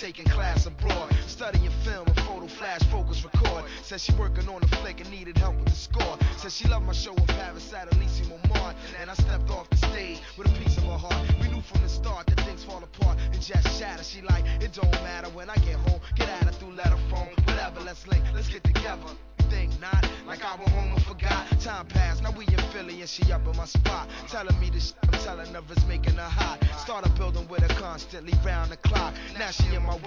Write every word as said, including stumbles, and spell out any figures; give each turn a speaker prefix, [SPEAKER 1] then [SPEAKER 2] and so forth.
[SPEAKER 1] taking class abroad. Studying film and photo flash focus record. Said she working on a flick and needed help with the score. Said she loved my show in Paris at Elysium Mart. And I stepped off the stage with a piece of her heart. We knew from the start that things fall apart and just shatter. She like, it don't matter when I get home. Get at her through letter phone, whatever, let's link, let's get together. Think not, like I went home and forgot. Time passed, now we in Philly and she up in my spot. Telling me this shit I'm telling her is making her hot. Started building with her constantly round the clock. Now she in my